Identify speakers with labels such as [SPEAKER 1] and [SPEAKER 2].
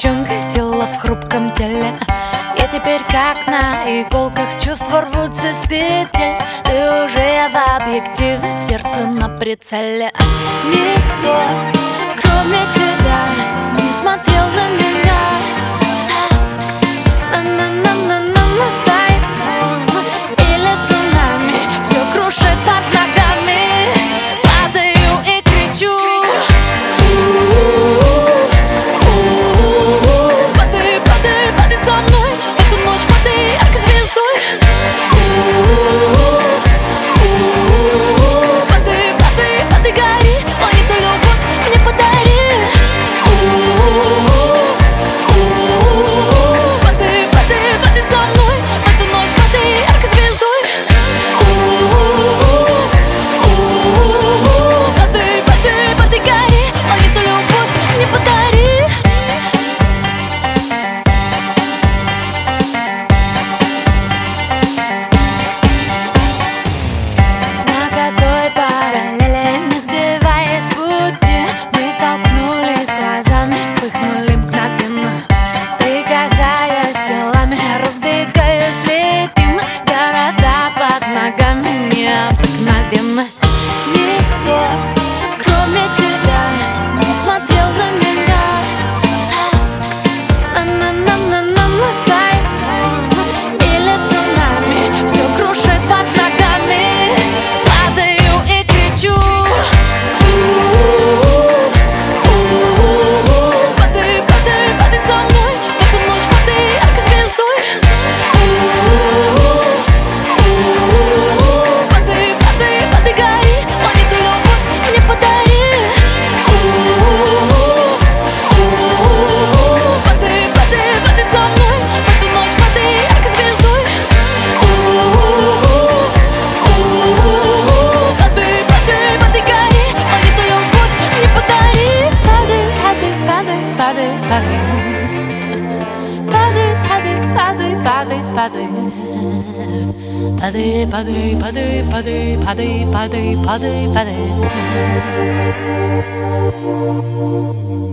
[SPEAKER 1] девчонкой, сила в хрупком теле. Я теперь как на иголках, чувства рвутся с петель. Ты уже в объективе, в сердце на прицеле. Никто, кроме тебя, не смотрел на меня так. На тайфун или цунами, все крушит под ногами. Падаю и кричу. Падай, падай, падай со мной в эту ночь, падай яркой звездой. Падай, падай, падай, гори, планету любовь мне подари. Падай, падай, падай со мной в эту ночь, падай яркой звездой. Падай, падай, падай, гори, планету любовь мне подари. На какой параллели, не сбиваясь с пути, мы столкнулись глазами, вспыхнули мгновенно. Прикасаясь телами, разбегаясь, летим. Города под ногами необыкновенно. Никто, кроме тебя, не смотрел на меня так. На тайфун или цунами, все крушит под ногами. Падаю и кричу. Падай, падай, падай со мной в эту ночь, падай яркой звездой. Падай, падай, падай, гори, планету любовь мне подари. Падай, падай, падай со мной в эту ночь, падай яркой звездой. Падай, падай, падай, гори, планету любовь мне подари. Падай, падай, падай, падай, падай. Падай, падай, падай, падай, падай. Падай, падай, падай, падай, падай, падай, падай, падай.